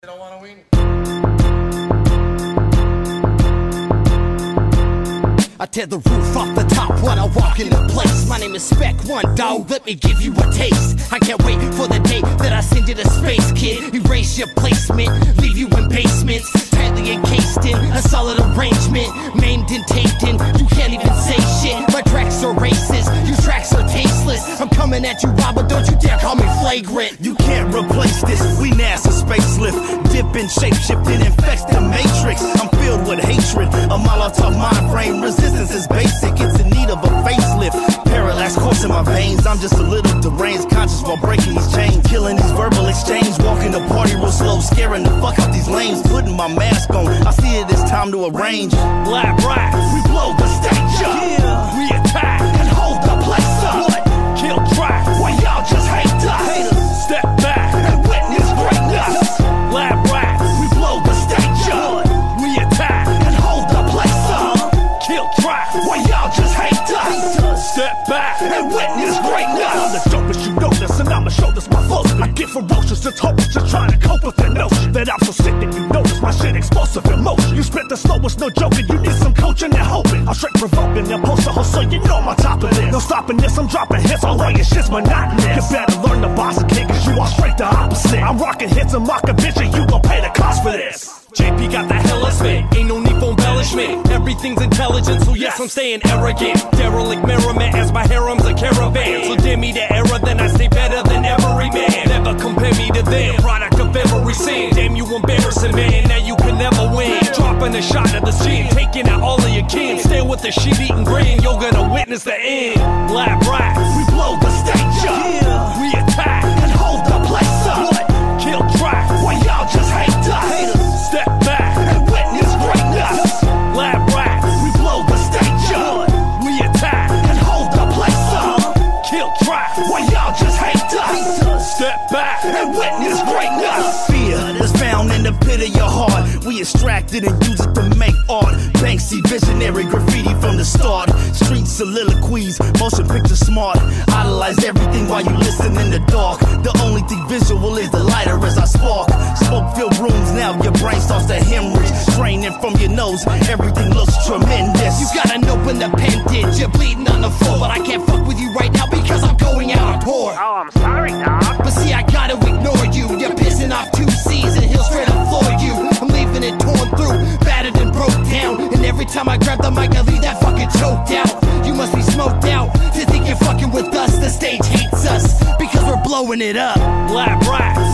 They don't want to win. I tear the roof off the top when I walk in the place. My name is Spec One, dog, let me give you a taste. I can't wait for the day that I send you to space, kid. Erase your placement, leave you in basements, tightly encased in a solid arrangement, maimed and taped in. You can't even say shit. My tracks are racist, your tracks are tasteless. I'm coming at you, Robert, don't you dare call me flagrant. You can't replace this, we NASA spacelift. Dipping, shape-shifting, infects the matrix. I'm filled with hatred, a Molotov mind frame. Resistance is basic, it's in need of a facelift. Parallax course in my veins, I'm just a little deranged, conscious while breaking these chains. Killing these verbal exchange, walking the party real slow, scaring the fuck out these lanes. Putting my mask on, I see it, it's time to arrange. Black rats, we blow the stage up. yeah. We attack and hold the place up. What? Kill tracks, while y'all just hate us. Haters, Step back and witness greatness. Lab rats, we blow the stage up. We attack and hold the place up. Kill tracks, while y'all just hate us. Step back and witness greatness. I'm the dopest you notice, and I'ma show this my flow. I get ferocious, just hopeless, just trying to cope with the notion that I'm so sick that you notice my shit explosive emotion. You spit the slowest, no joking, you need some coaching and hoping. I'm straight provoking, and post a hustle, you know I'm on top of this. No stopping this, I'm dropping hits, all your shit's monotonous. You better learn the boss and kick, cause you are straight the opposite. I'm rocking hits and mocking bitch, and you gon' pay the cost for this. JP got the hella spit, ain't no need for embellishment. Everything's intelligent, so yes, I'm staying arrogant. Derelict merriment as my harem's a caravan. So dim me the era, then I stay better than every man. Never compare me to them, product of every sin. Damn, you embarrassing, man, now you can never win. Dropping a shot at the chin, taking out all of your kin. Stay with the shit-eating grin, you're gonna witness the end. Black rats, we blow the stage up. yeah. We attack and hold the place up. What? Kill tracks, while y'all just hate us. Haters, Step back and witness greatness. lab rats, We blow the stage up. We attack and hold the place up. Kill tracks, while y'all just hate us. Step back and witness greatness. Fear is found in the pit of your heart. We extracted and use it to make art. Banksy, visionary graffiti from the start. Street soliloquies, motion picture smart. Idolize everything while you listen in the dark. The only thing visual is the lighter as I spark. Smoke-filled rooms, now your brain starts to hemorrhage. Draining from your nose, everything looks tremendous. you got an open appendage, you're bleeding on the floor. But I can't fuck with you right now because I'm going out on tour. Oh, I'm sorry, dog. But see, I gotta ignore you. You're pissing off 2 C's and he'll straight up floor you. I'm leaving it torn through, battered and broke down. And every time I grab the mic, I leave that fucking choked out. You must be smoked out to think you're fucking with us. The stage hates us because we're blowing it up. Black rats,